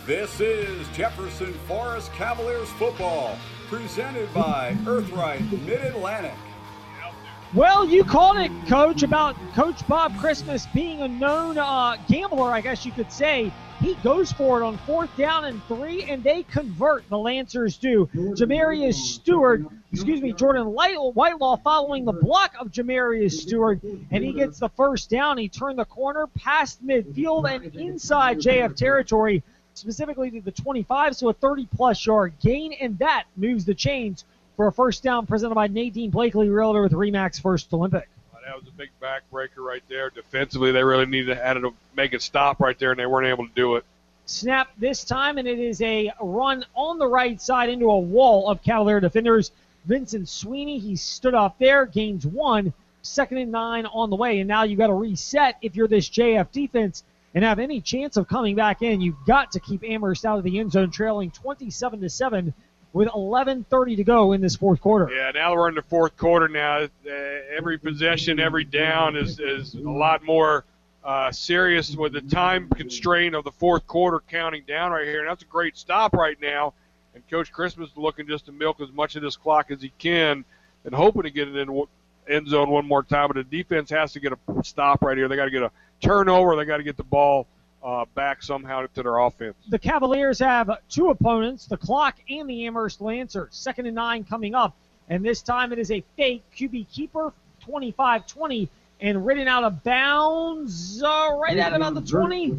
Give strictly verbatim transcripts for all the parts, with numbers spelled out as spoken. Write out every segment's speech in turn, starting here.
This is Jefferson Forest Cavaliers football, presented by Earthright Mid-Atlantic. Well, you called it, Coach, about Coach Bob Christmas being a known uh, gambler, I guess you could say. He goes for it on fourth down and three, and they convert. The Lancers do. Jamarius Stewart, excuse me, Jordan Whitelaw following the block of Jamarius Stewart, and he gets the first down. He turned the corner past midfield and inside J F territory, specifically to the twenty-five, so a thirty-plus yard gain, and that moves the chains for a first down presented by Nadine Blakely, Realtor with RE/MAX First Olympic. That was a big backbreaker right there. Defensively, they really needed to, had to make it stop right there, and they weren't able to do it. Snap this time, and it is a run on the right side into a wall of Cavalier defenders. Vincent Sweeney, he stood off there, gains one, second and nine on the way, and now you've got to reset if you're this J F defense and have any chance of coming back in. You've got to keep Amherst out of the end zone, trailing twenty-seven to seven with eleven thirty to go in this fourth quarter. Yeah, now we're in the fourth quarter now. Uh, every possession, every down is, is a lot more uh, serious with the time constraint of the fourth quarter counting down right here. And that's a great stop right now. And Coach Christmas is looking just to milk as much of this clock as he can and hoping to get it in end zone one more time. But the defense has to get a stop right here. They got to get a turnover. They got to get the ball Uh, back somehow to their offense. The Cavaliers have two opponents, the Clock and the Amherst Lancers. Second and nine coming up, and this time it is a fake Q B keeper, twenty-five twenty, and ridden out of bounds uh, right at about the twenty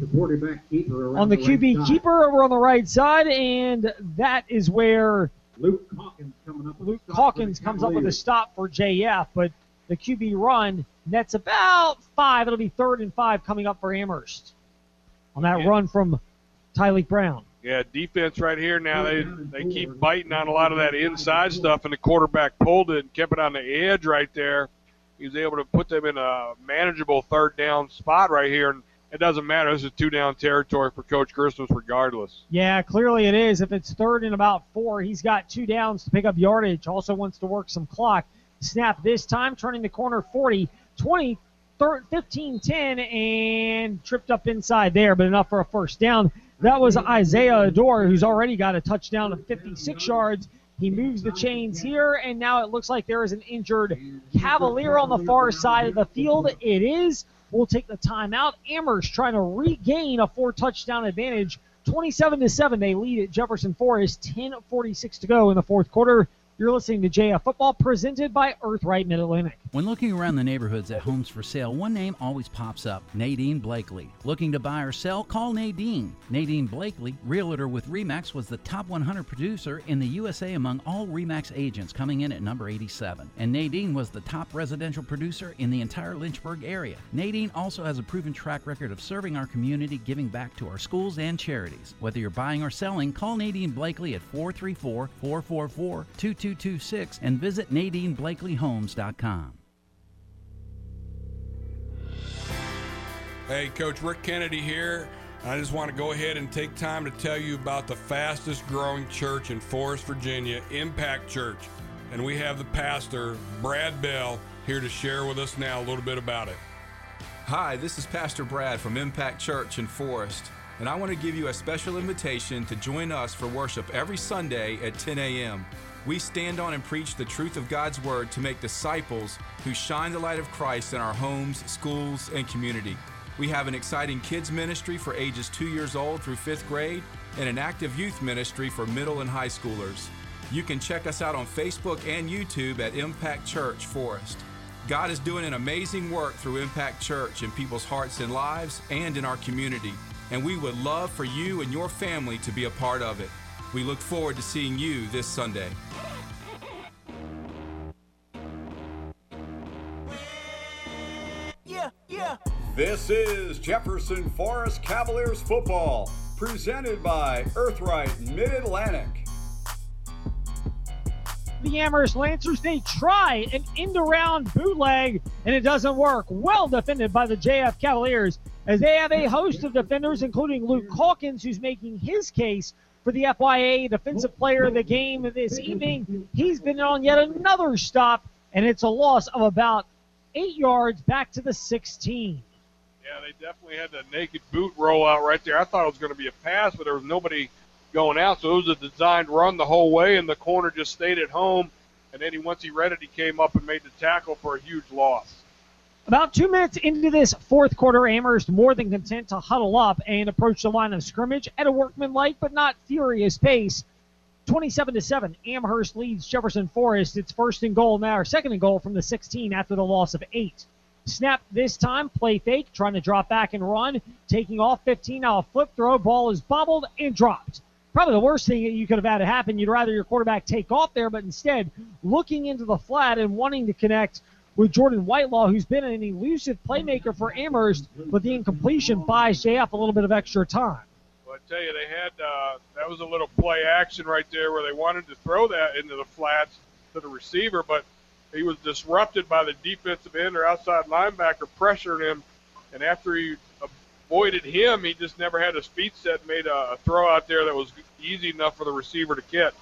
on the Q B keeper over on the right side, and that is where Luke Hawkins coming up. Luke Hawkins comes up with a stop for J F, but the Q B run nets about five. It'll be third and five coming up for Amherst on that yeah. run from Tyleek Brown. Yeah, defense right here now. They they keep biting on a lot of that inside stuff, and the quarterback pulled it and kept it on the edge right there. He was able to put them in a manageable third down spot right here, and it doesn't matter. This is two-down territory for Coach Christmas regardless. Yeah, clearly it is. If it's third and about four, he's got two downs to pick up yardage. Also wants to work some clock. Snap this time, turning the corner forty, twenty, fifteen ten, and tripped up inside there, but enough for a first down. That was Isaiah Adore, who's already got a touchdown of fifty-six yards. He moves the chains here, and now it looks like there is an injured Cavalier on the far side of the field. It is. We'll take the timeout. Amherst trying to regain a four-touchdown advantage. twenty-seven to seven, they lead at Jefferson Forest. ten forty-six to go in the fourth quarter. You're listening to J F Football, presented by Earthright Mid-Atlantic. When looking around the neighborhoods at homes for sale, one name always pops up, Nadine Blakely. Looking to buy or sell? Call Nadine. Nadine Blakely, Realtor with RE/MAX, was the top one hundred producer in the U S A among all RE/MAX agents, coming in at number eighty-seven. And Nadine was the top residential producer in the entire Lynchburg area. Nadine also has a proven track record of serving our community, giving back to our schools and charities. Whether you're buying or selling, call Nadine Blakely at four three four, four four four, two two two six and visit Nadine Blakely Homes dot com. Hey, Coach Rick Kennedy here. I just want to go ahead and take time to tell you about the fastest growing church in Forest, Virginia, Impact Church. And we have the pastor, Brad Bell, here to share with us now a little bit about it. Hi, this is Pastor Brad from Impact Church in Forest, and I want to give you a special invitation to join us for worship every Sunday at ten a.m. We stand on and preach the truth of God's Word to make disciples who shine the light of Christ in our homes, schools, and community. We have an exciting kids ministry for ages two years old through fifth grade and an active youth ministry for middle and high schoolers. You can check us out on Facebook and YouTube at Impact Church Forest. God is doing an amazing work through Impact Church in people's hearts and lives and in our community, and we would love for you and your family to be a part of it. We look forward to seeing you this Sunday. Yeah, yeah. This is Jefferson Forest Cavaliers football, presented by Earthright Mid-Atlantic. The Amherst Lancers, they try an end-around bootleg, and it doesn't work. Well defended by the J F Cavaliers, as they have a host of defenders, including Luke Hawkins, who's making his case for the F Y A Defensive Player of the Game this evening. He's been on yet another stop, and it's a loss of about eight yards back to the sixteen. Yeah, they definitely had the naked boot roll out right there. I thought it was going to be a pass, but there was nobody going out, so it was a designed run the whole way, and the corner just stayed at home. And then he, once he read it, he came up and made the tackle for a huge loss. About two minutes into this fourth quarter, Amherst more than content to huddle up and approach the line of scrimmage at a workmanlike but not furious pace. twenty-seven to seven, Amherst leads Jefferson Forest. It's first and goal now, or second and goal from the sixteen after the loss of eight. Snap this time, play fake, trying to drop back and run, taking off fifteen, now a flip throw, ball is bobbled and dropped. Probably the worst thing that you could have had to happen. You'd rather your quarterback take off there, but instead looking into the flat and wanting to connect with Jordan Whitelaw, who's been an elusive playmaker for Amherst, but the incompletion buys J F a little bit of extra time. Well, I tell you, they had uh, that was a little play action right there where they wanted to throw that into the flats to the receiver, but he was disrupted by the defensive end or outside linebacker pressuring him, and after he avoided him, he just never had his feet set and made a, a throw out there that was easy enough for the receiver to catch.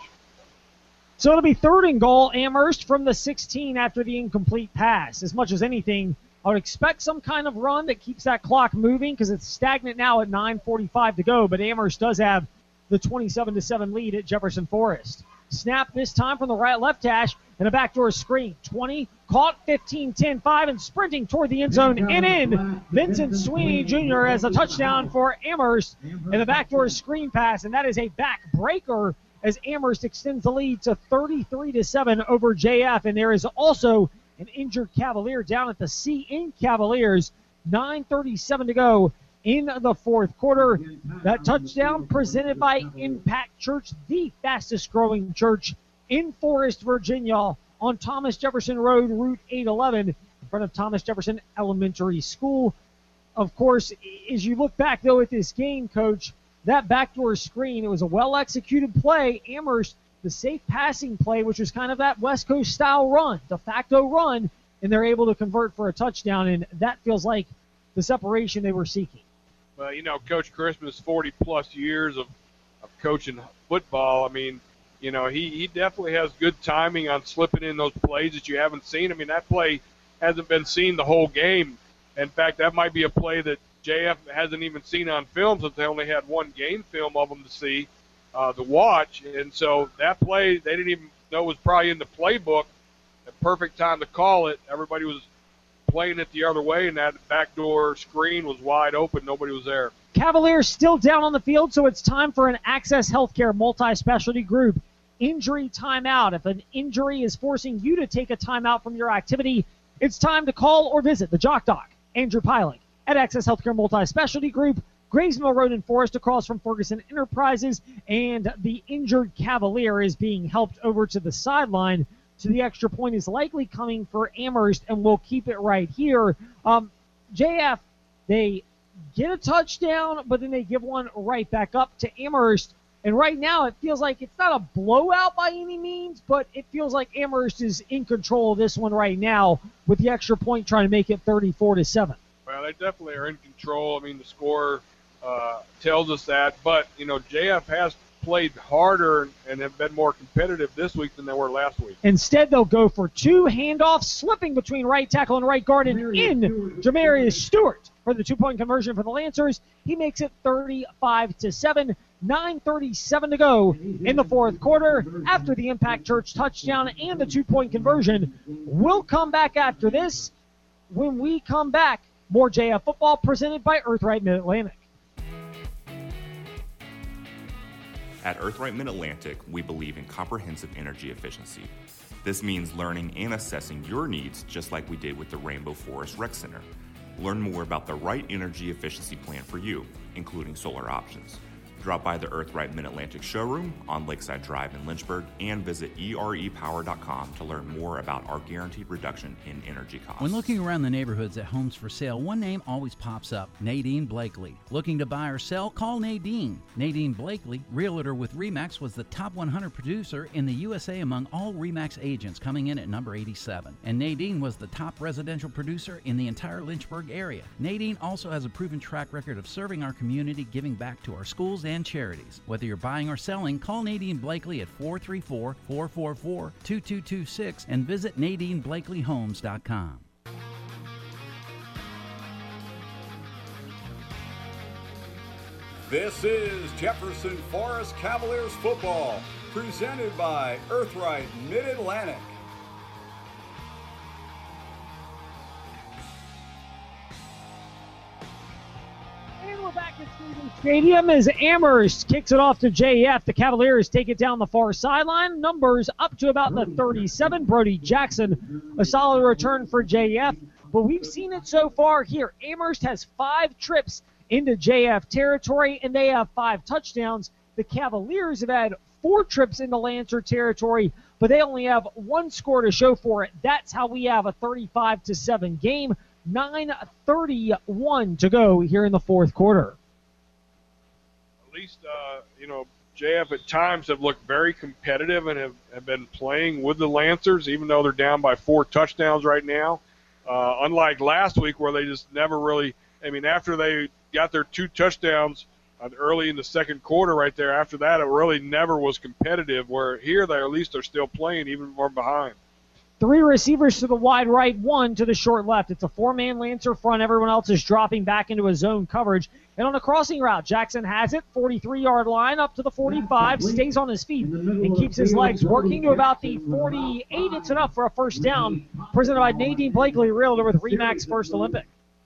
So it'll be third and goal, Amherst from the sixteen after the incomplete pass. As much as anything, I would expect some kind of run that keeps that clock moving because it's stagnant now at nine forty-five to go, but Amherst does have the twenty-seven to seven lead at Jefferson Forest. Snap this time from the right left hash and a backdoor screen. twenty, caught, fifteen, ten, five, and sprinting toward the end zone and in. Vincent Sweeney Junior has a touchdown for Amherst and a backdoor screen pass, and that is a backbreaker as Amherst extends the lead to thirty-three to seven over J F. And there is also an injured Cavalier down at the C in Cavaliers. nine thirty-seven to go in the fourth quarter. That touchdown presented by Impact Church, the fastest growing church in Forest, Virginia, on Thomas Jefferson Road, Route eight eleven, in front of Thomas Jefferson Elementary School. Of course, as you look back, though, at this game, Coach, that backdoor screen, it was a well-executed play. Amherst, the safe passing play, which was kind of that West Coast-style run, de facto run, and they're able to convert for a touchdown, and that feels like the separation they were seeking. Well, you know, Coach Christmas, forty-plus years of, of coaching football. I mean, you know, he, he definitely has good timing on slipping in those plays that you haven't seen. I mean, that play hasn't been seen the whole game. In fact, that might be a play that J F hasn't even seen on film since they only had one game film of them to see, uh, to watch. And so that play, they didn't even know was probably in the playbook. The perfect time to call it. Everybody was playing it the other way, and that backdoor screen was wide open. Nobody was there. Cavaliers still down on the field, so it's time for an Access Healthcare multi-specialty group injury timeout. If an injury is forcing you to take a timeout from your activity, it's time to call or visit the Jock Doc, Andrew Piling, at Access Healthcare Multi-Specialty Group, Graysmill Road in Forest, across from Ferguson Enterprises, and the injured Cavalier is being helped over to the sideline. So the extra point is likely coming for Amherst, and we'll keep it right here. Um, J F, they get a touchdown, but then they give one right back up to Amherst. And right now it feels like it's not a blowout by any means, but it feels like Amherst is in control of this one right now with the extra point trying to make it thirty-four to seven. Well, they definitely are in control. I mean, the score uh, tells us that. But, you know, J F has played harder and have been more competitive this week than they were last week. Instead, they'll go for two handoffs, slipping between right tackle and right guard, and in Jamarius Stewart for the two-point conversion for the Lancers. He makes it thirty-five to seven. nine thirty-seven to go in the fourth quarter after the Impact Church touchdown and the two-point conversion. We'll come back after this. When we come back, more J F football presented by Earthright Mid-Atlantic. At Earthright Mid-Atlantic, we believe in comprehensive energy efficiency. This means learning and assessing your needs just like we did with the Rainbow Forest Rec Center. Learn more about the right energy efficiency plan for you, including solar options. Drop by the Earthright Mid-Atlantic showroom on Lakeside Drive in Lynchburg and visit E R E power dot com to learn more about our guaranteed reduction in energy costs. When looking around the neighborhoods at homes for sale, one name always pops up, Nadine Blakely. Looking to buy or sell? Call Nadine. Nadine Blakely, realtor with RE/MAX, was the top one hundred producer in the U S A among all RE/MAX agents, coming in at number eighty-seven. And Nadine was the top residential producer in the entire Lynchburg area. Nadine also has a proven track record of serving our community, giving back to our schools and charities. Whether you're buying or selling, call Nadine Blakely at four three four, four four four, two two two six and visit nadine blakely homes dot com. This is Jefferson Forest Cavaliers football, presented by Earthright Mid-Atlantic. And we're back at Stevens Stadium as Amherst kicks it off to J F. The Cavaliers take it down the far sideline. Numbers up to about the thirty-seven. Brody Jackson, a solid return for J F. But we've seen it so far here. Amherst has five trips into J F territory, and they have five touchdowns. The Cavaliers have had four trips into Lancer territory, but they only have one score to show for it. That's how we have a thirty-five to seven game. nine thirty-one to go here in the fourth quarter. At least, uh, you know, J F at times have looked very competitive and have, have been playing with the Lancers, even though they're down by four touchdowns right now. Uh, unlike last week where they just never really, I mean, after they got their two touchdowns uh, early in the second quarter right there, after that it really never was competitive, where here they at least are still playing even more behind. Three receivers to the wide right, one to the short left. It's a four-man Lancer front. Everyone else is dropping back into a zone coverage. And on a crossing route, Jackson has it, forty-three-yard line, up to the forty-five, stays on his feet, and keeps his legs working to about the forty-eight. It's enough for a first down, presented by Nadine Blakely, Realtor with Remax First Olympic.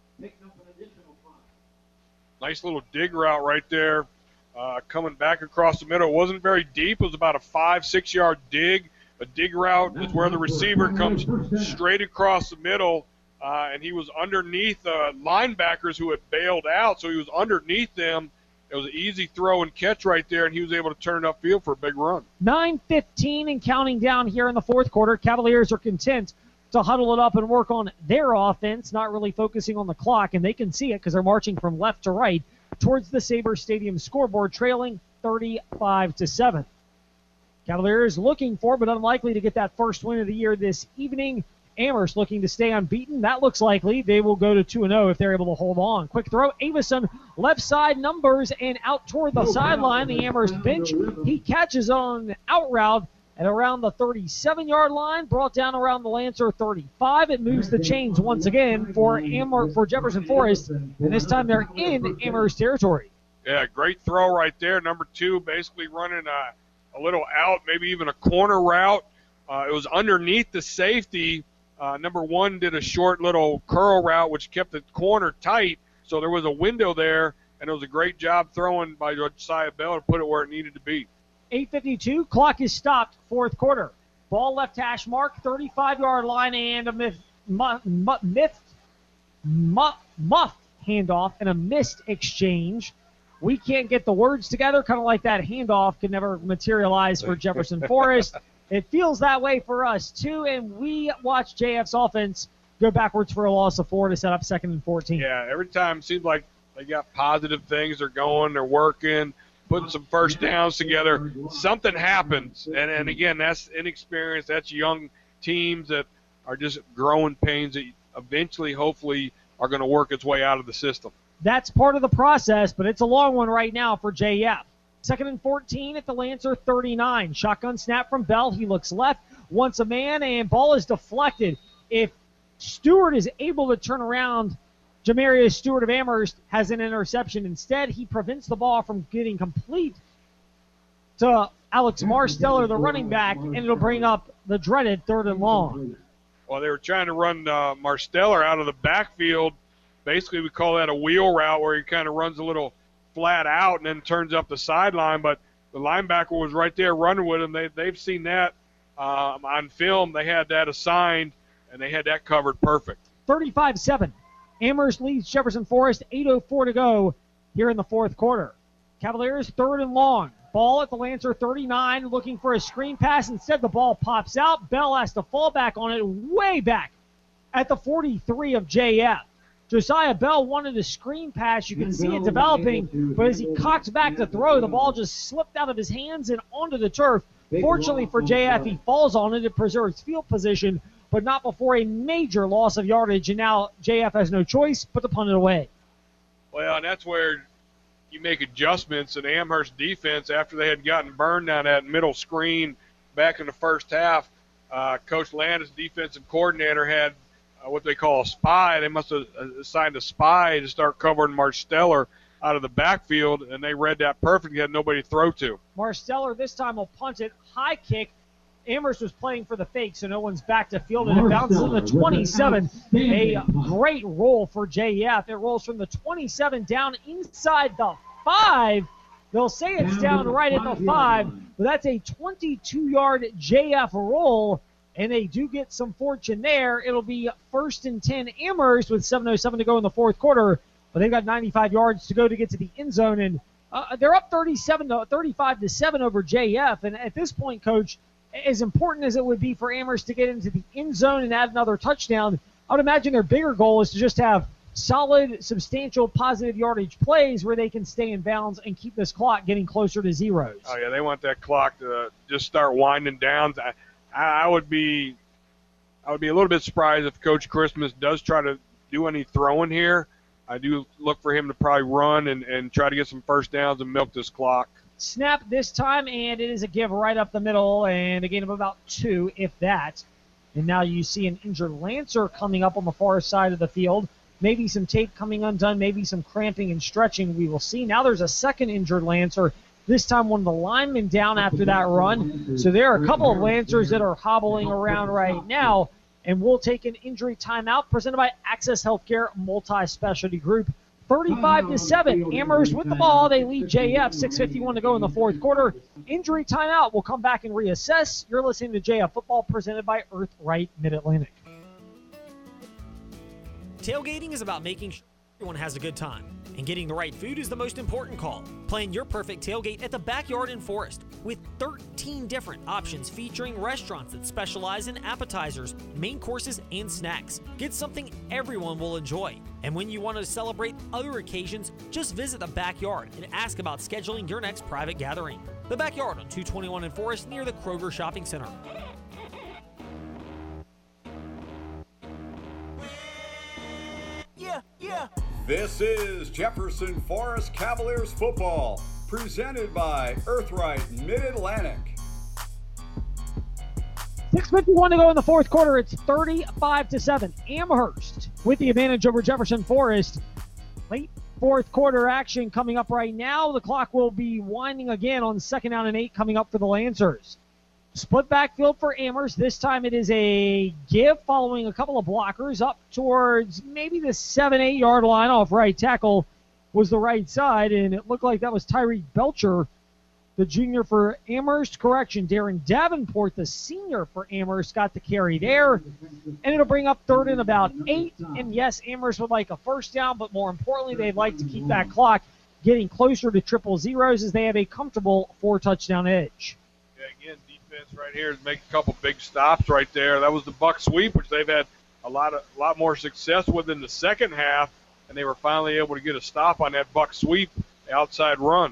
Nice little dig route right there, uh, coming back across the middle. It wasn't very deep. It was about a five, six-yard dig. A dig route is where the receiver comes straight across the middle, uh, and he was underneath uh, linebackers who had bailed out, so he was underneath them. It was an easy throw and catch right there, and he was able to turn it upfield for a big run. nine fifteen and counting down here in the fourth quarter. Cavaliers are content to huddle it up and work on their offense, not really focusing on the clock, and they can see it because they're marching from left to right towards the Sabre Stadium scoreboard, trailing thirty-five to seven. Cavaliers looking for, but unlikely to get that first win of the year this evening. Amherst looking to stay unbeaten. That looks likely. They will go to two and oh if they're able to hold on. Quick throw. Avison, left side numbers, and out toward the sideline. The Amherst bench. He catches on out route at around the thirty-seven-yard line, brought down around the Lancer thirty-five. It moves the chains once again for Amherst, for Jefferson Forest, and this time they're in Amherst territory. Yeah, great throw right there. Number two basically running a a little out, maybe even a corner route. Uh, it was underneath the safety. Uh, number one did a short little curl route, which kept the corner tight, so there was a window there, and it was a great job throwing by Josiah Bell to put it where it needed to be. eight fifty-two, clock is stopped, fourth quarter. Ball left hash mark, thirty-five-yard line, and a myth, muff, myth, muff, muff handoff and a missed exchange. We can't get the words together, kind of like that handoff could never materialize for Jefferson Forest. It feels that way for us, too, and we watch J F's offense go backwards for a loss of four to set up second and fourteen. Yeah, every time it seems like they got positive things. They're going, they're working, putting some first downs together. Something happens, and, and again, that's inexperience. That's young teams that are just growing pains that eventually, hopefully, are going to work its way out of the system. That's part of the process, but it's a long one right now for J F. Second and fourteen at the Lancer thirty-nine. Shotgun snap from Bell. He looks left, wants a man, and ball is deflected. If Stewart is able to turn around, Jamarius Stewart of Amherst has an interception. Instead, he prevents the ball from getting complete to Alex Marsteller, the running back, and it'll bring up the dreaded third and long. Well, they were trying to run uh, Marsteller out of the backfield. Basically, we call that a wheel route where he kind of runs a little flat out and then turns up the sideline. But the linebacker was right there running with him. They, they've seen that um, on film. They had that assigned, and they had that covered perfect. thirty-five seven. Amherst leads Jefferson Forest. eight oh four to go here in the fourth quarter. Cavaliers third and long. Ball at the Lancer thirty-nine, looking for a screen pass. Instead, the ball pops out. Bell has to fall back on it way back at the forty-three of J F. Josiah Bell wanted a screen pass. You can see it developing, but as he cocks back to throw, the ball just slipped out of his hands and onto the turf. Fortunately for J F, he falls on it. It preserves field position, but not before a major loss of yardage, and now J F has no choice but to punt it away. Well, and that's where you make adjustments in Amherst defense after they had gotten burned down that middle screen back in the first half. Uh, Coach Landis, defensive coordinator, had uh, what they call a spy. They must have assigned a spy to start covering Marsteller. out of the backfield, and they read that perfectly. Had nobody to throw to. Marsteller this time will punt it. High kick. Amherst was playing for the fake, so no one's back to field, and it bounces on the twenty-seven. A great roll for J E F. It rolls from the twenty-seven down inside the five. They'll say it's down right at the five, but that's a twenty-two-yard J F roll, and they do get some fortune there. It'll be first and ten Amherst with seven oh seven to go in the fourth quarter, but they've got ninety-five yards to go to get to the end zone, and uh, they're up thirty-seven to thirty-five to seven over J F. And at this point, Coach, as important as it would be for Amherst to get into the end zone and add another touchdown, I would imagine their bigger goal is to just have solid, substantial, positive yardage plays where they can stay in bounds and keep this clock getting closer to zeros. Oh, yeah, they want that clock to just start winding down. I, I would be I would be a little bit surprised if Coach Christmas does try to do any throwing here. I do look for him to probably run and, and try to get some first downs and milk this clock. Snap this time, and it is a give right up the middle, and a gain of about two, if that. And now you see an injured Lancer coming up on the far side of the field. Maybe some tape coming undone, maybe some cramping and stretching. We will see. Now there's a second injured Lancer, this time one of the linemen down after that run. So there are a couple of Lancers that are hobbling around right now, and we'll take an injury timeout presented by Access Healthcare Multi-Specialty Group. thirty-five to seven. Amherst with the ball. They lead J F. six fifty-one to go in the fourth quarter. Injury timeout. We'll come back and reassess. You're listening to J F Football presented by Earthright Mid-Atlantic. Tailgating is about making sure everyone has a good time, and getting the right food is the most important call. Plan your perfect tailgate at the Backyard in Forest with thirteen different options featuring restaurants that specialize in appetizers, main courses, and snacks. Get something everyone will enjoy. And when you want to celebrate other occasions, just visit the Backyard and ask about scheduling your next private gathering. The Backyard on two twenty-one in Forest near the Kroger Shopping Center. Yeah, yeah. This is Jefferson Forest Cavaliers football, presented by Earthright Mid-Atlantic. six fifty-one to go in the fourth quarter. It's thirty-five to seven. Amherst with the advantage over Jefferson Forest. Late fourth quarter action coming up right now. The clock will be winding again on second down and eight coming up for the Lancers. Split backfield for Amherst. This time it is a give following a couple of blockers up towards maybe the seven, eight yard line. Off right tackle was the right side, and it looked like that was Tyreek Belcher, the junior for Amherst. Correction, Darren Davenport, the senior for Amherst, got the carry there. And it'll bring up third and about eight. And yes, Amherst would like a first down, but more importantly, they'd like to keep that clock getting closer to triple zeros as they have a comfortable four-touchdown edge. Yeah, again, defense right here is make a couple big stops right there. That was the buck sweep, which they've had a lot of a lot more success with in the second half, and they were finally able to get a stop on that buck sweep, the outside run.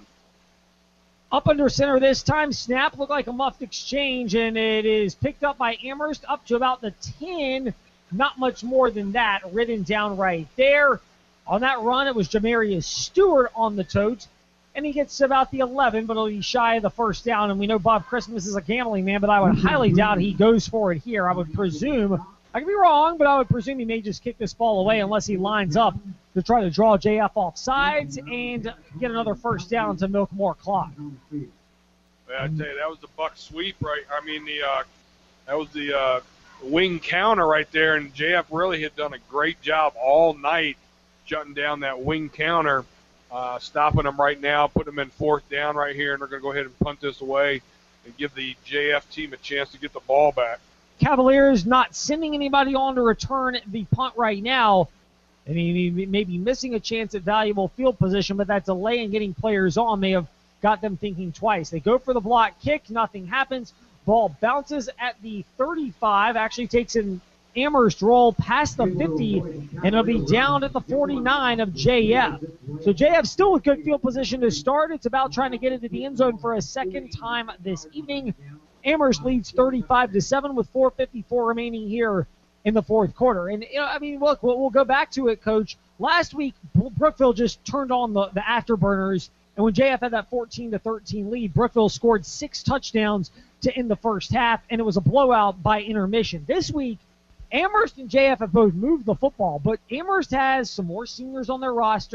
Up under center this time. Snap looked like a muffed exchange, and it is picked up by Amherst up to about the ten. Not much more than that. Written down right there. On that run, it was Jamarius Stewart on the tote, and he gets about the eleven, but he'll be shy of the first down. And we know Bob Christmas is a gambling man, but I would highly doubt he goes for it here. I would presume, I could be wrong, but I would presume he may just kick this ball away unless he lines up to try to draw J F off sides and get another first down to milk more clock. Yeah, I tell you, that was the buck sweep, right? I mean, the uh, that was the uh, wing counter right there, and J F really had done a great job all night shutting down that wing counter, uh, stopping them right now, putting them in fourth down right here, and they're going to go ahead and punt this away and give the J F team a chance to get the ball back. Cavaliers not sending anybody on to return the punt right now. I mean, he may be missing a chance at valuable field position, but that delay in getting players on may have got them thinking twice. They go for the block kick. Nothing happens. Ball bounces at the thirty-five. Actually takes an Amherst roll past the fifty, and it'll be down at the forty-nine of J F. So J F still with good field position to start. It's about trying to get into the end zone for a second time this evening. Amherst leads thirty-five to seven with four fifty-four remaining here in the fourth quarter. And, you know, I mean, look, we'll, we'll go back to it, Coach. Last week, Brookville just turned on the, the afterburners, and when J F had that fourteen to thirteen lead, Brookville scored six touchdowns to end the first half, and it was a blowout by intermission. This week, Amherst and J F have both moved the football, but Amherst has some more seniors on their roster,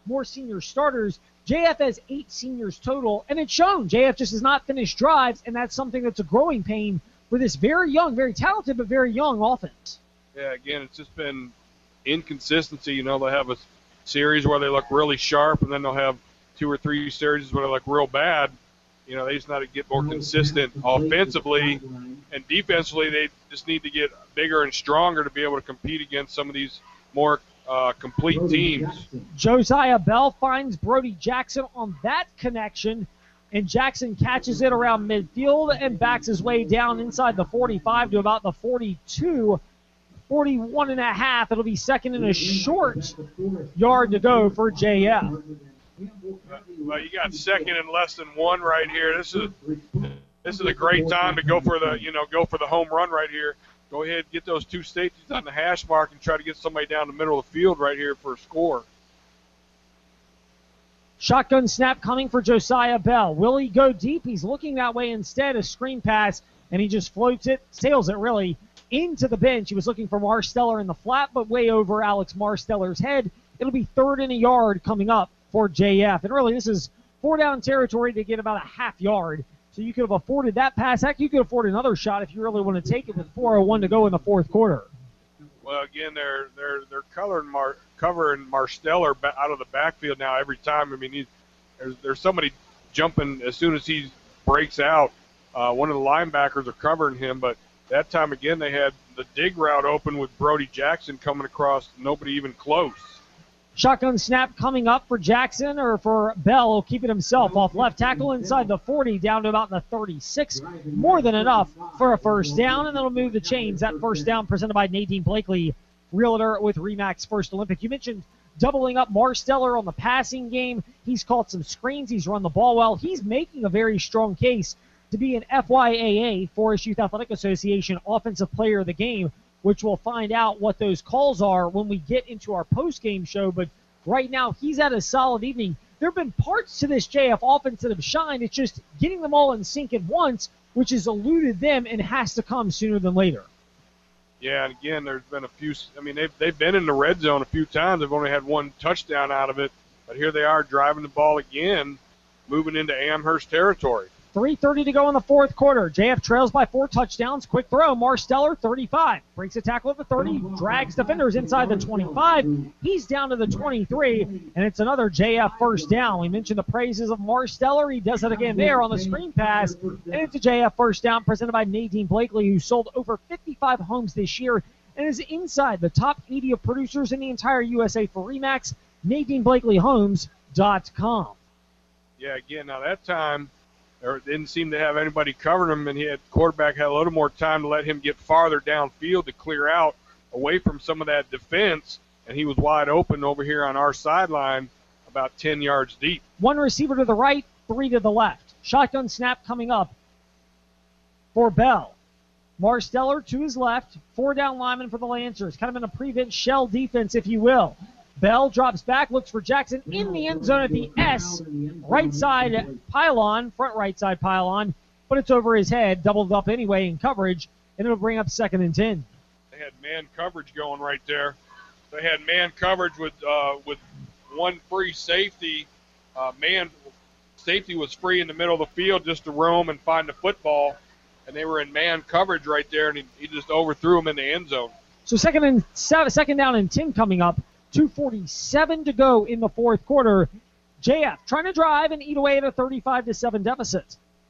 more senior starters. J F has eight seniors total, and it's shown. J F just has not finished drives, and that's something that's a growing pain for this very young, very talented, but very young offense. Yeah, again, it's just been inconsistency. You know, they have a series where they look really sharp, and then they'll have two or three series where they look real bad. You know, they just need to get more consistent offensively, and defensively they just need to get bigger and stronger to be able to compete against some of these more uh, complete teams. Josiah Bell finds Brody Jackson on that connection, and Jackson catches it around midfield and backs his way down inside the forty-five to about the forty-two, forty-one and a half. It'll be second and a short yard to go for J F. Well, you got second and less than one right here. This is this is a great time to go for the you know go for the home run right here. Go ahead, get those two safeties on the hash mark and try to get somebody down the middle of the field right here for a score. Shotgun snap coming for Josiah Bell. Will he go deep? He's looking that way instead. A screen pass, and he just floats it, sails it really, into the bench. He was looking for Marsteller in the flat, but way over Alex Marsteller's head. It'll be third and a yard coming up for J F. And really, this is four down territory to get about a half yard. So you could have afforded that pass. Heck, you could afford another shot if you really want to take it with four oh one to go in the fourth quarter. Well, again, they're they're they're covering Mar, covering Marsteller out of the backfield now every time. I mean, he, there's there's somebody jumping as soon as he breaks out. Uh, one of the linebackers are covering him, but that time again they had the dig route open with Brody Jackson coming across. Nobody even close. Shotgun snap coming up for Jackson or for Bell. He'll keep it himself off left tackle inside the forty down to about the thirty-six. More than enough for a first down, and that'll move the chains. That first down presented by Nadine Blakely, realtor with RE/MAX First Olympic. You mentioned doubling up Marsteller on the passing game. He's caught some screens. He's run the ball well. He's making a very strong case to be an F Y A A, Forest Youth Athletic Association, Offensive Player of the Game, which we'll find out what those calls are when we get into our post-game show. But right now, he's had a solid evening. There have been parts to this J F offense that have shined. It's just getting them all in sync at once, which has eluded them and has to come sooner than later. Yeah, and again, there's been a few – I mean, they've, they've been in the red zone a few times. They've only had one touchdown out of it. But here they are driving the ball again, moving into Amherst territory. three thirty to go in the fourth quarter. J F trails by four touchdowns. Quick throw. Marsteller, thirty-five. Breaks a tackle at the thirty. Drags defenders inside the twenty-five. He's down to the twenty-three, and it's another J F first down. We mentioned the praises of Marsteller. He does it again there on the screen pass, and it's a J F first down presented by Nadine Blakely, who sold over fifty-five homes this year and is inside the top eighty of producers in the entire U S A for RE/MAX. Nadine Blakely Homes dot com. Yeah, again, now that time, there didn't seem to have anybody covering him, and he had quarterback had a little more time to let him get farther downfield to clear out away from some of that defense, and he was wide open over here on our sideline about ten yards deep. One receiver to the right, three to the left. Shotgun snap coming up for Bell. Marsteller to his left, four down linemen for the Lancers, kind of in a prevent shell defense, if you will. Bell drops back, looks for Jackson in the end zone at the S, right side pylon, front right side pylon, but it's over his head, doubled up anyway in coverage, and it'll bring up second and ten. They had man coverage going right there. They had man coverage with uh, with one free safety. Uh, man safety was free in the middle of the field just to roam and find the football, and they were in man coverage right there, and he, he just overthrew him in the end zone. So second and seven, second down and ten coming up. two forty-seven to go in the fourth quarter. J F trying to drive and eat away at a thirty-five to seven deficit.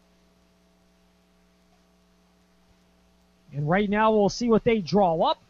And right now we'll see what they draw up.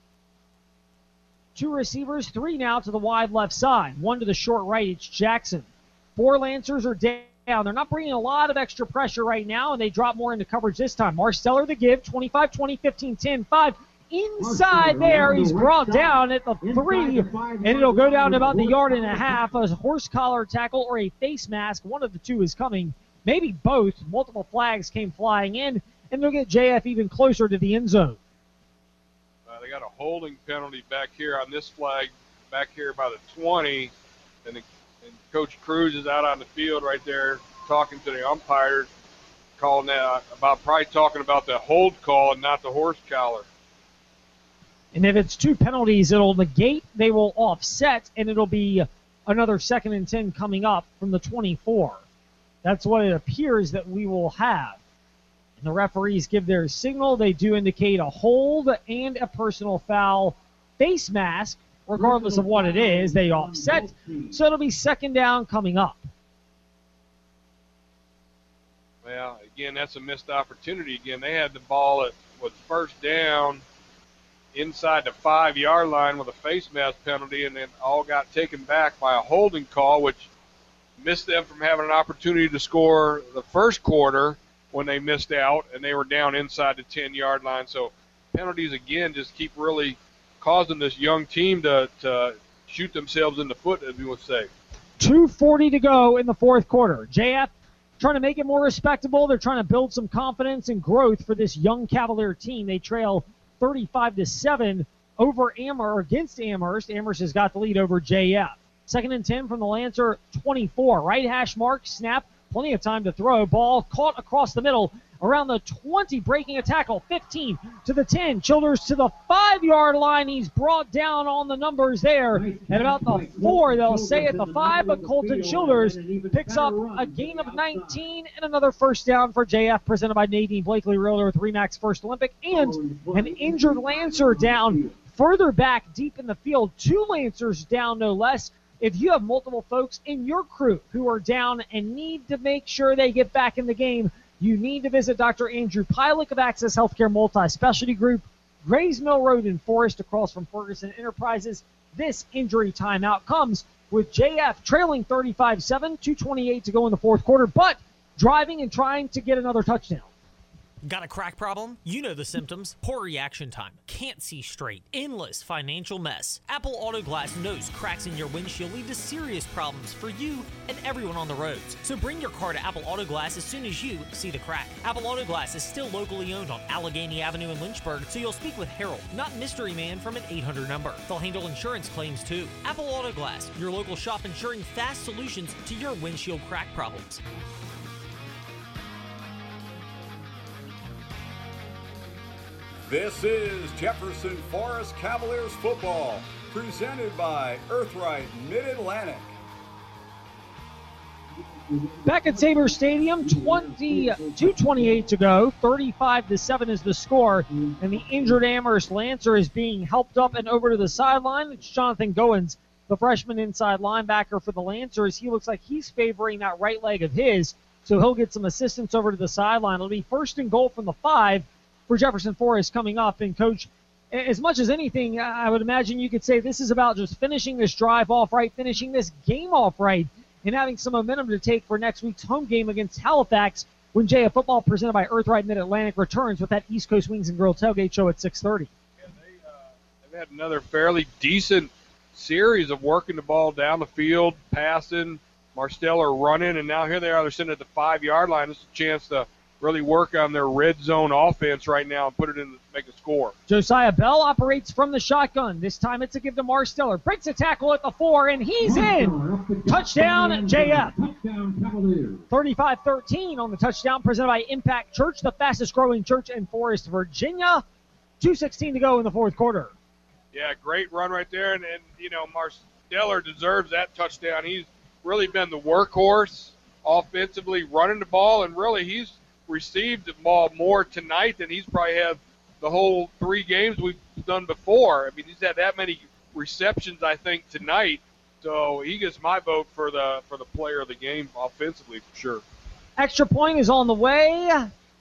Two receivers, three now to the wide left side. One to the short right, it's Jackson. Four Lancers are down. They're not bringing a lot of extra pressure right now, and they drop more into coverage this time. Marsteller the give, twenty-five twenty, fifteen ten, five. Inside there, he's brought down at the three, and it'll go down to about the yard and a half. A horse collar tackle or a face mask, one of the two is coming. Maybe both. Multiple flags came flying in, and they'll get J F even closer to the end zone. Uh, they got a holding penalty back here on this flag, back here by the twenty, and, the, and Coach Cruz is out on the field right there talking to the umpires, calling that about probably talking about the hold call and not the horse collar. And if it's two penalties, it'll negate, they will offset, and it'll be another second and ten coming up from the twenty-four. That's what it appears that we will have. And the referees give their signal. They do indicate a hold and a personal foul face mask. Regardless of what it is, they offset. So it'll be second down coming up. Well, again, that's a missed opportunity. Again, they had the ball at was first down inside the five-yard line with a face mask penalty, and then all got taken back by a holding call, which missed them from having an opportunity to score the first quarter when they missed out, and they were down inside the ten-yard line. So penalties, again, just keep really causing this young team to, to shoot themselves in the foot, as we would say. two forty to go in the fourth quarter. J F trying to make it more respectable. They're trying to build some confidence and growth for this young Cavalier team. They trail thirty-five to seven over Amherst, against Amherst. Amherst has got the lead over J F. Second and ten from the Lancer twenty-four. Right hash mark, snap, plenty of time to throw. Ball caught across the middle around the twenty, breaking a tackle. fifteen to the ten. Childers to the five-yard line. He's brought down on the numbers there. At about the four, they'll say at the five, but Colton Childers picks up a gain of nineteen and another first down for J F, presented by Nadine Blakely, Realtor with Remax First Olympic, and an injured Lancer down further back deep in the field. Two Lancers down, no less. If you have multiple folks in your crew who are down and need to make sure they get back in the game, you need to visit Doctor Andrew Pilek of Access Healthcare Multi-Specialty Group, Grays Mill Road in Forest, across from Ferguson Enterprises. This injury timeout comes with J F trailing thirty-five seven, two twenty-eight to go in the fourth quarter, but driving and trying to get another touchdown. Got a crack problem? You know the symptoms. Poor reaction time. Can't see straight. Endless financial mess. Apple Auto Glass knows cracks in your windshield lead to serious problems for you and everyone on the roads. So bring your car to Apple Auto Glass as soon as you see the crack. Apple Auto Glass is still locally owned on Allegheny Avenue in Lynchburg, so you'll speak with Harold, not Mystery Man from an eight hundred number. They'll handle insurance claims too. Apple Auto Glass, your local shop ensuring fast solutions to your windshield crack problems. This is Jefferson Forest Cavaliers football, presented by Earthright Mid-Atlantic. Back at Tabor Stadium, twenty-two twenty-eight to go, thirty-five to seven is the score, and the injured Amherst Lancer is being helped up and over to the sideline. It's Jonathan Goins, the freshman inside linebacker for the Lancers. He looks like he's favoring that right leg of his, so he'll get some assistance over to the sideline. It'll be first and goal from the five for Jefferson Forest coming up. And, Coach, as much as anything, I would imagine you could say this is about just finishing this drive off right, finishing this game off right, and having some momentum to take for next week's home game against Halifax when J F Football, presented by Earthright Mid-Atlantic, returns with that East Coast Wings and Grill tailgate show at six thirty. Yeah, they, uh, they've had another fairly decent series of working the ball down the field, passing, Marsteller running, and now here they are. They're sitting at the five-yard line. This is a chance to really work on their red zone offense right now and put it in to make a score. Josiah Bell operates from the shotgun. This time it's a give to Marsteller. Breaks a tackle at the four, and he's in. Touchdown, J F. thirty-five thirteen on the touchdown, presented by Impact Church, the fastest growing church in Forest, Virginia. two sixteen to go in the fourth quarter. Yeah, great run right there. And, and you know, Marsteller deserves that touchdown. He's really been the workhorse offensively, running the ball, and really he's received the ball more tonight than he's probably had the whole three games we've done before. I mean, he's had that many receptions, I think, tonight. So he gets my vote for the for the player of the game offensively for sure. Extra point is on the way.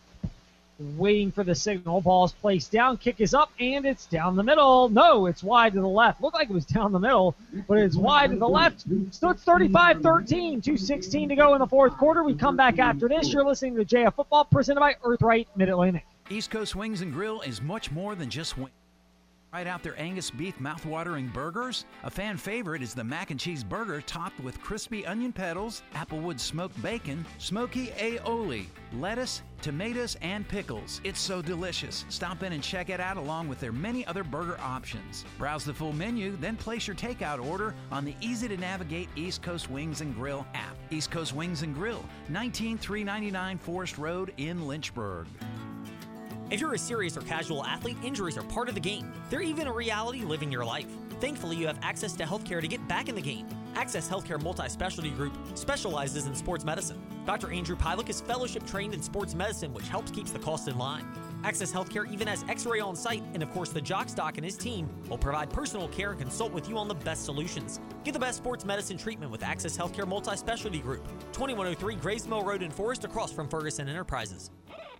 Waiting for the signal. Ball's placed down. Kick is up, and it's down the middle. No, it's wide to the left. Looked like it was down the middle, but it's wide to the left. So it's thirty-five thirteen. two sixteen to go in the fourth quarter. We come back after this. You're listening to J F Football, presented by Earthright Mid-Atlantic. East Coast Wings and Grill is much more than just wings. Right out their Angus beef mouth-watering burgers. A fan favorite is the mac and cheese burger topped with crispy onion petals, applewood smoked bacon, smoky aioli, lettuce, tomatoes, and pickles. It's so delicious. Stop in and check it out along with their many other burger options. Browse the full menu, then place your takeout order on the easy-to-navigate East Coast Wings and Grill app. East Coast Wings and Grill, nineteen three ninety-nine Forest Road in Lynchburg. If you're a serious or casual athlete, injuries are part of the game. They're even a reality living your life. Thankfully, you have access to healthcare to get back in the game. Access Healthcare Multi-Specialty Group specializes in sports medicine. Doctor Andrew Piluk is fellowship trained in sports medicine, which helps keeps the cost in line. Access Healthcare even has x-ray on site, and of course the Jock Stock and his team will provide personal care and consult with you on the best solutions. Get the best sports medicine treatment with Access Healthcare Multi-Specialty Group, twenty-one oh three Graves Mill Road in Forest, across from Ferguson Enterprises.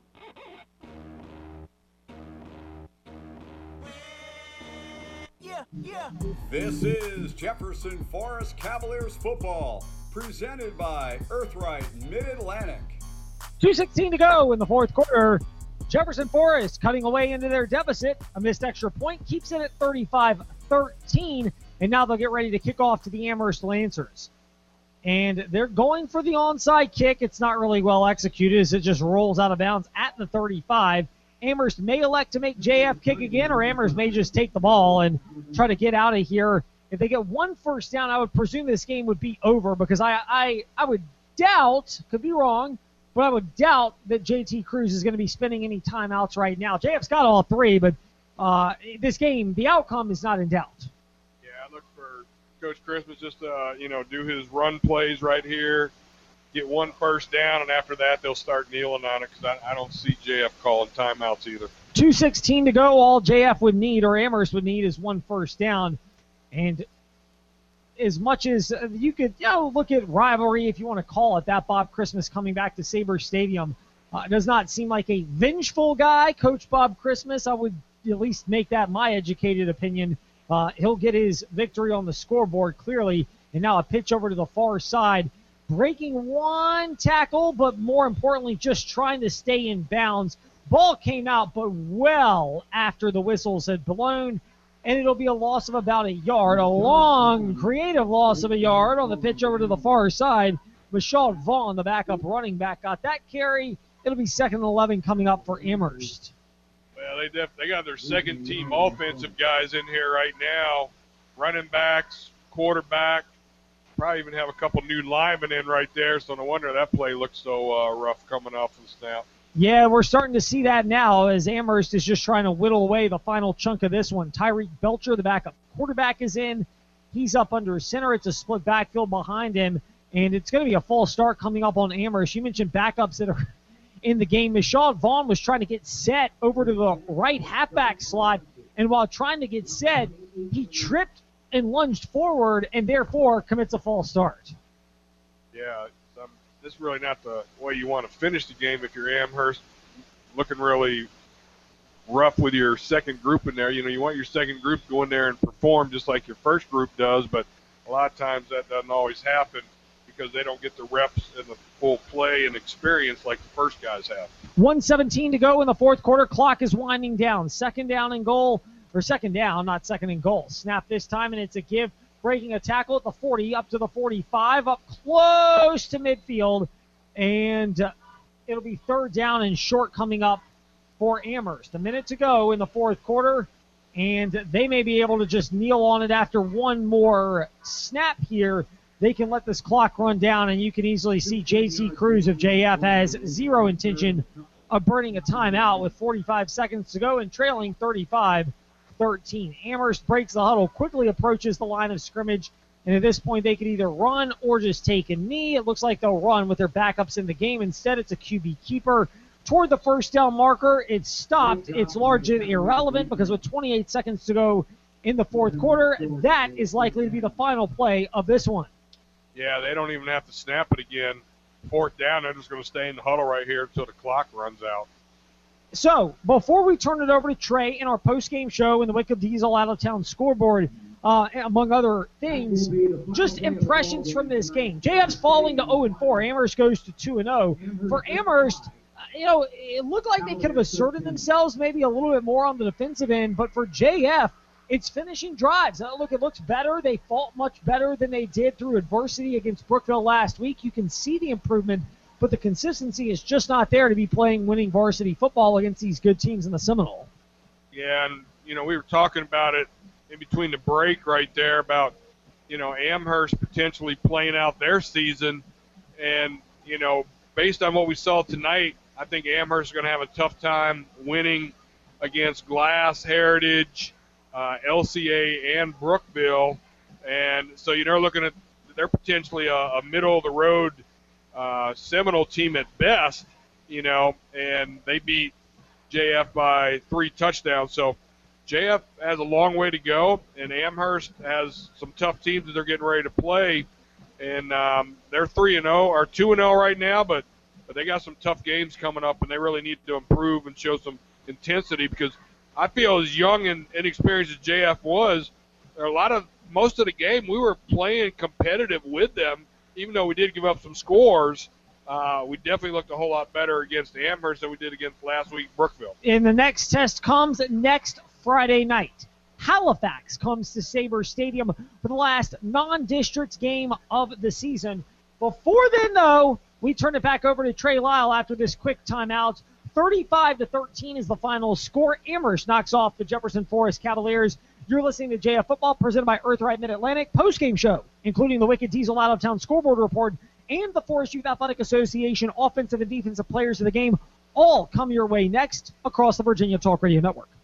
Yeah, yeah. This is Jefferson Forest Cavaliers football, presented by Earthright Mid-Atlantic. two sixteen to go in the fourth quarter. Jefferson Forest cutting away into their deficit. A missed extra point keeps it at thirty-five thirteen, and now they'll get ready to kick off to the Amherst Lancers. And they're going for the onside kick. It's not really well executed as it just rolls out of bounds at the thirty-five. Amherst may elect to make J F kick again, or Amherst may just take the ball and try to get out of here. If they get one first down, I would presume this game would be over, because I I, I would doubt, could be wrong, but I would doubt that J T Cruz is going to be spending any timeouts right now. J F's got all three, but uh, this game, the outcome is not in doubt. Yeah, I look for Coach Christmas just to, uh, you know, do his run plays right here, get one first down, and after that they'll start kneeling on it, because I, I don't see J F calling timeouts either. two sixteen to go. All J F would need, or Amherst would need, is one first down. And as much as you could, you know, look at rivalry, if you want to call it that, Bob Christmas coming back to Sabre Stadium uh, does not seem like a vengeful guy. Coach Bob Christmas, I would at least make that my educated opinion. Uh, he'll get his victory on the scoreboard clearly. And now a pitch over to the far side, breaking one tackle, but more importantly, just trying to stay in bounds. Ball came out, but well after the whistles had blown, and it'll be a loss of about a yard, a long, creative loss of a yard on the pitch over to the far side. Michaud Vaughn, the backup running back, got that carry. It'll be second and eleven coming up for Amherst. Well, they def- they got their second team offensive guys in here right now, running backs, quarterback, probably even have a couple new linemen in right there, so no wonder that play looks so uh, rough coming off the snap. Yeah, we're starting to see that now as Amherst is just trying to whittle away the final chunk of this one. Tyreek Belcher, the backup quarterback, is in. He's up under center. It's a split backfield behind him, and it's going to be a false start coming up on Amherst. You mentioned backups that are in the game. Michaud Vaughn was trying to get set over to the right halfback slot, and while trying to get set, he tripped and lunged forward and therefore commits a false start. Yeah, um, this is really not the way you want to finish the game if you're Amherst. Looking really rough with your second group in there. You know, you want your second group to go in there and perform just like your first group does, but a lot of times that doesn't always happen because they don't get the reps and the full play and experience like the first guys have. one seventeen to go in the fourth quarter. Clock is winding down. Second down and goal. Or second down, not second and goal. Snap this time, and it's a give. Breaking a tackle at the forty, up to the forty-five, up close to midfield. And uh, it'll be third down and short coming up for Amherst. A minute to go in the fourth quarter, and they may be able to just kneel on it after one more snap here. They can let this clock run down, and you can easily see J T Cruz of J F has zero intention of burning a timeout with forty-five seconds to go and trailing thirty-five thirteen. Amherst breaks the huddle, quickly approaches the line of scrimmage, and at this point they could either run or just take a knee. It looks like they'll run with their backups in the game. Instead, it's a Q B keeper. Toward the first down marker, it's stopped. It's largely irrelevant because with twenty-eight seconds to go in the fourth quarter, that is likely to be the final play of this one. Yeah, they don't even have to snap it again. Fourth down, they're just going to stay in the huddle right here until the clock runs out. So, before we turn it over to Trey in our post-game show and the Wickham Diesel out-of-town scoreboard, uh, among other things, just impressions from this game. J F's falling to oh and four. Amherst goes to two and oh. For Amherst, uh, you know, it looked like they could have asserted themselves maybe a little bit more on the defensive end, but for J F, it's finishing drives. Uh, look, it looks better. They fought much better than they did through adversity against Brookville last week. You can see the improvement, but the consistency is just not there to be playing winning varsity football against these good teams in the Seminole. Yeah, and, you know, we were talking about it in between the break right there about, you know, Amherst potentially playing out their season. And, you know, based on what we saw tonight, I think Amherst is going to have a tough time winning against Glass, Heritage, uh, L C A, and Brookville. And so, you know, looking at they're potentially a, a middle-of-the-road uh, Seminole team at best, you know, and they beat J F by three touchdowns. So J F has a long way to go, and Amherst has some tough teams that they're getting ready to play. And um, they're three and oh, or two and oh right now, but, but they got some tough games coming up, and they really need to improve and show some intensity, because I feel as young and inexperienced as J F was, there are a lot of most of the game we were playing competitive with them, even though we did give up some scores. Uh, we definitely looked a whole lot better against Amherst than we did against last week Brookville. And the next test comes next Friday night. Halifax comes to Sabre Stadium for the last non-district game of the season. Before then, though, we turn it back over to Trey Lyle after this quick timeout. thirty-five to thirteen is the final score. Amherst knocks off the Jefferson Forest Cavaliers. You're listening to J F Football, presented by Earthright Mid-Atlantic postgame show, including the Wicked Diesel out-of-town scoreboard report and the Forest Youth Athletic Association offensive and defensive players of the game. All come your way next across the Virginia Talk Radio Network.